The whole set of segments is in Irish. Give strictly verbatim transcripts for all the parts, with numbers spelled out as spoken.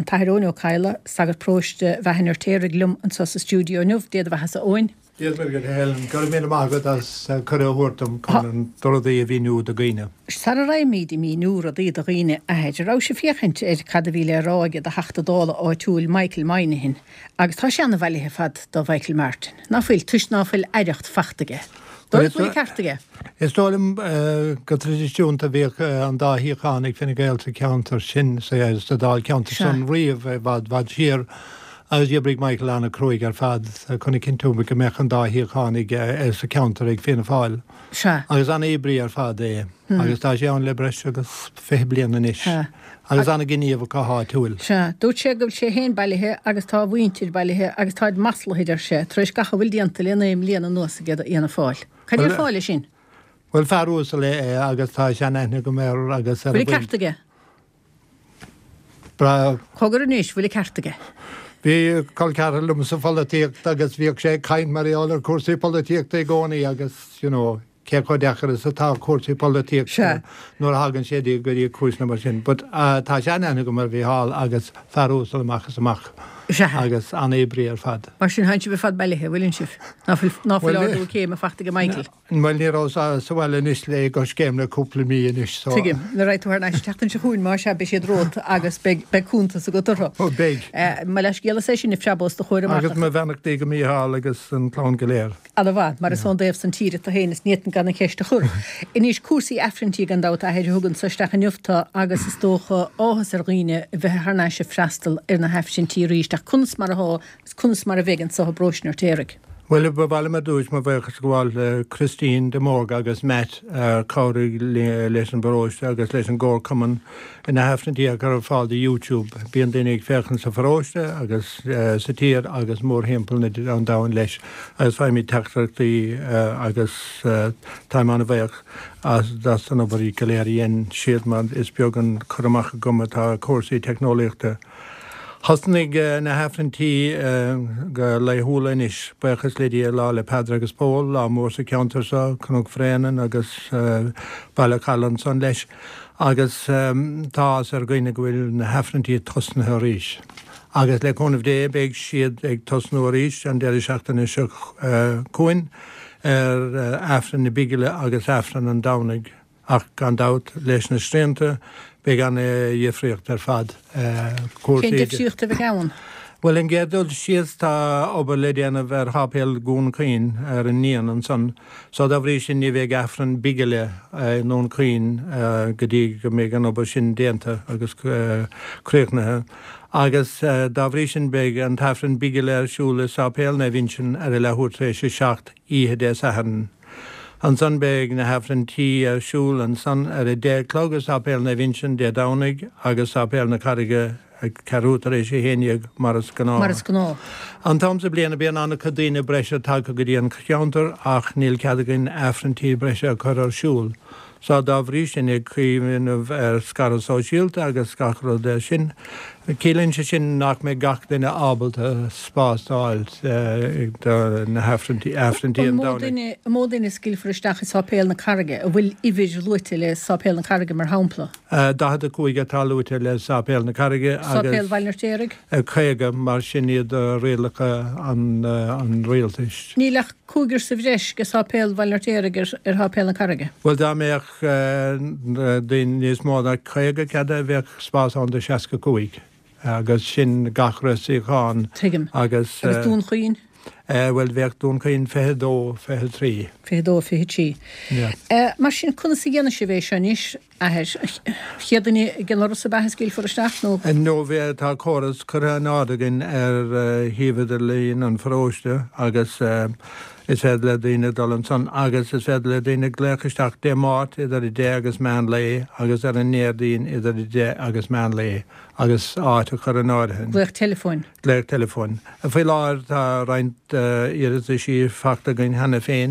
tairúnio caile sagar próiste bheithinar téirigh lum an sa stúdio nuh déad a bheit a óin. Déad mar go helen go mé mágad as chuirhúirtam chun an dodaí a bhíú a gine. Sar a raimíd mí núr a dtíad a gine a heidir rá sé fiochaint ar cad a bhíle ráige a heachta dála á túúil Michael Mainehin, agus tá sé anna bheilethe fad do Michael Martin. Náfuil tus náfuil eireacht fachtaige. Dóid bhfuil cartaige? Is dólim go tradiisiúnta bhíh an dáthíánig finna gailta ceantar sin sé sa dáil ceantar san riomh bhd bhd siar agus dhéabrig Michael anna cruig ar fad chuna cinúma go meach an dáthíánig ar sa ceantar ag finna fáil. Se. Agus anna ébrí ar fad é, agus tá sé an le breis agus fé blianana níos. Agus anna gníomh caá túil. Se, dút sé go sé héin bailithe agus tá bhaintir bailithe agus táid maslaidir sé, tríéis gacha bhfuil díanta léana im léana nuasa géad ana fáil. Can ar fáile sin? Well fearúsa le é agus tá seanna go mé agus Bhfuil cartaige? Bra Cogur níos bhfuil cartaige? Bhí cáil cear lum sa folíocht agus bhíoh sé caiint maríálar cuasaí políocht é gcónaí agus, you know, cé chu dechar sa tá cuasaí políocht nuair hagann sédí go dtí cúisna mar sin, but tá seanna go mar bhí hall agus fearúsa amachchas amach. agus an ébrí ar fad. Mar sin haint be fad bailithe bhfuiln sih. Náfuil áú céim a fachtaige Michael. Bhil ní rá sa bhile níos le go céim le cúpla mí níos. Tuigim, le ráitú ar neis teachtain se chuún mar se be sé drót agus beúnta sa go dortha. Ó béig. Me leis géala sé sin ifsebos do chuir agus me bhenach dé go mí há agus an plán go léir. A bhd, mar is son déobh san tíre a héananas nítan gan na ceiste chur. Inís cuasaí efrintí gan dát a heidir thugann sa stechanjufta agus is tócha áhas ar ghuiine bheith thna se freistal ar na hefsintí ríiste kunst mar a kunst mar a vegan sa brosnar térig. Well be bhile mar dúis mar bheitchas gháil Christine de Morg agus Matt cáirí leis an baróiste agus leis an ggóir cuman ina hefnatí a gur fáil de YouTube bíon daine ag fechan sa faróiste agus sa tír agus mór hempel na an dáin leis agus bhaimí teachtarachtaí agus táimán a bheith as das an obarí go léir dhéon siad man is beag an churamach goma tá cuasaí technoliaachta. Hasnig na hefrintí go le húlainis bechas lidí lá le Pedra agus Pól lá mór sa ceantarsa chunug fréanan agus bailile chalan san leis agus tá ar gcuine go bhfuil na hefrintí tosnathe ríis. Agus le chunamh dé beag siad ag tosnú ríis an déir seachtainna seo cuain ar afran na bigile agus afran an dánig ach gan dát leis na strénta beag an dhéfriocht ar fad. Cén difsiúchta bheith gáin? Well, in géadúil siad tá obair le déanamh ar hápéal gún caoin ar an níon an son, so dá bhrí sin ní bheith afran bigile nón caoin go dtí go mé an obair sin déanta agus cruichnathe. Agus dá bhrí sin beag an tafran bigile ar siúla sápéal na bhín sin ar i lethúirtrééis seacht ihe dé sahan. An san beag na hefrintí ar siúl an san ar i dé clogus ápéal na bhín dé dánig agus ápéal na carige carútar éis sé héineag maras gná. Maras gná. An tam sa bliana bíon anna cadíine breise tá go dtíon cheantar ach níl ceadaginn efrintí breise a chur ar siúl. Sá dá bhrí sin ag chuimh ar scara sóisiúlta agus scachra de sin. Cílann se sin nach mé gach duine ábalta spásáilt na hefrintí efrintí an dána. Módaine scilfristeach is sápéal na carige a bhfuil ividir luite le sápéal na carige mar hámpla. Dahad a cúige tá luite le sápéal na carige Sápéal bhailnar téirigh? Chéige mar sin iad réalacha an réaltais. Nílach cúgur sa bhreis go sápéal bhailnar téirigh ar hápéal na carige? Well dá méach daon níos móna chéige ceada bheith spásán de seaca cúig. agus sin gachra sí cháin agus agus dún chuoin? Well bheith dún chuoin fethe dó fethe trí. Fethe dó fethe trí. Mar sin chuna sa dhéana sé bhéh se níos chiaadaine gin sa bethas cíl for isteach nó? nó bheith tá choras chur nádagin ar híomhad líon an fróiste agus is fed le daine dal an son agus is fed le daine gléchaisteach dé mát idir i dé agus mean lé agus ar an néirdín idir i dé agus mean lé agus áit a chur an ádathain. Gléich telefón? Gléich telefón. A fé láir tá roint iad sí facta gin hena féin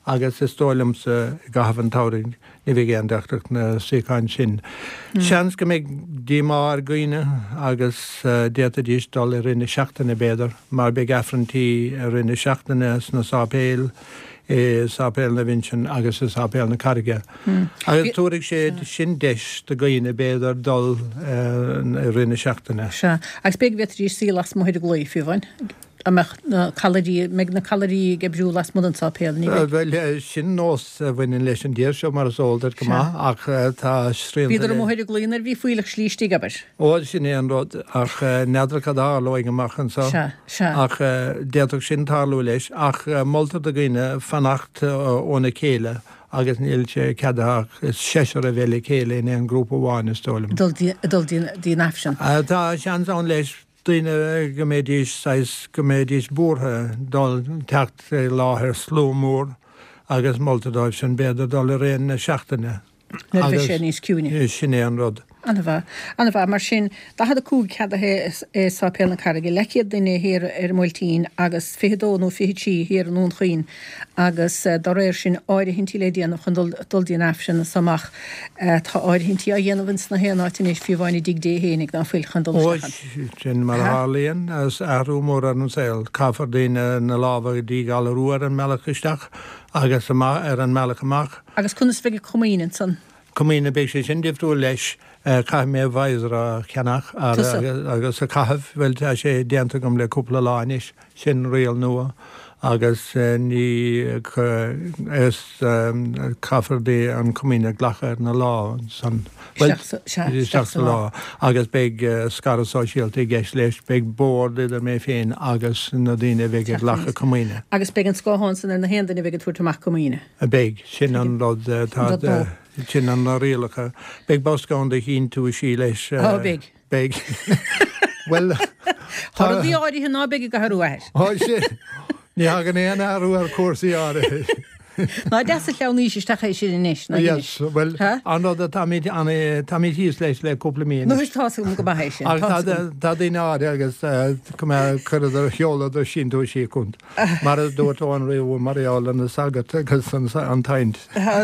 agus is tólam sa gahan táring ni bhí an deachach na séáin sin. Seans go méid dímá goine agus déta díos dul i rinne seachtainna béidir, mar be gafrantí a rinne seachtainna na sápéil, sápéil na vinsin agus is sápéil na carige. Agus túrig sé sin deis de goine béidir dul rinne seachtainna. Se, agus beag vetrí sí las mo heidir glói fiúhain. A me na calorí meg na calorí gebrú las mod an sápéil ní. Well sin nós bhain leis an díir seo mar sóldar go ach tá srí. Bíidir mo heidir glóinar hí fuileach slístí gabar. Ó sin é an rod ach nedra cadá loig amachchan sa. Se, se. Ach déadach sin tálú leis ach molta a gine fannacht óna céile. agus níl sé ceadach séisiir a bhéile céile in an grúpa bháin is tólam. Dul dí nafsin. Tá sean an leis duine gomédís sais gomédís búrtha dul techt láthir slómór agus moltadáibh sin béidir dul a réon na seachtainna. Na bheith sé níos ciúine. Sin é an rud. Anna bha, Anna bha, mar sin, da had a cúg cead a he sápéil na carige, leciad duine hir ar multín agus fihidó nó fihití hir an nún chuoin agus da réir sin áide hintí le díanamh chun dul dían afsin samach tá áide hintí a dhéanamhins na héan áitin éis fiúháinna dig dé hénig na fuil chun dul sechan. Sin mar hálíonn as ahrú mór an an saoil, caafar daoine na lábha dí gáil ruair an meach isteach agus ar an meach amach. Agus chunas fige cumíinn san. Cumína beag sé sin difriú leis cai mé bhaisar a cheannach agus a caithh bhfuil sé déanta gom le cúpla láis sin réal nua agus ní is caafar dé an cumína ghlachar na lá san lá agus beag scar sóisialta gceis leis beag bór idir mé féin agus na dtíine bheith ghlacha cumína. Agus beag an scáháin san ar na héanana bheith tuairteach cumína. A beag sin an rud tá sin an réalacha. Beag boscán de hín tú sí leis. Á beag. Beag. Well. Tá dí áirí ná beag go harúir. Á sé. Ní hagan éana arú ar cuasaí ára. Ná deasa leanní is tacha sin inis. Yes, well, anrad a tamid híos leis le cúpla míon. Nó is tása go bahéis sin. Tá daon ára agus chuidir cheolad a sin tú sí chunt. Mar a dúirtáin riú maráil an na sagat agus an taint. Tá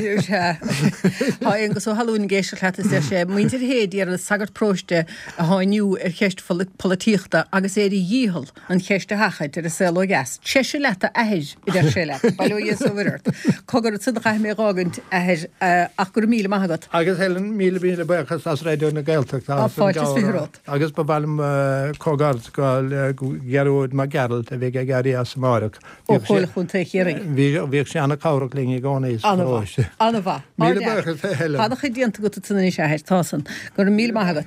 agus ó halún géisi letas de sé, muintir héad ar a sagat próiste a háinniu ar cheist politíochta agus éidir díhall an cheiste hachaid ar a selo gas. Tseisi leta ahéis idir sé le, bailú ies ó Cogur a tudach mé rágant ach gur míle maigat. Agus helen míle míle bechas as réidir na gailteach. Agus ba bhim cógart gáil gearúid má gearalt a bhí a garí as marach. Ó chola chun chéirí. Bhí sé anna cáraach líng gánéis. Anna bha. Míle bechas helen. Hadach chu díanta go tunna sé héir tásan gur míle maigat.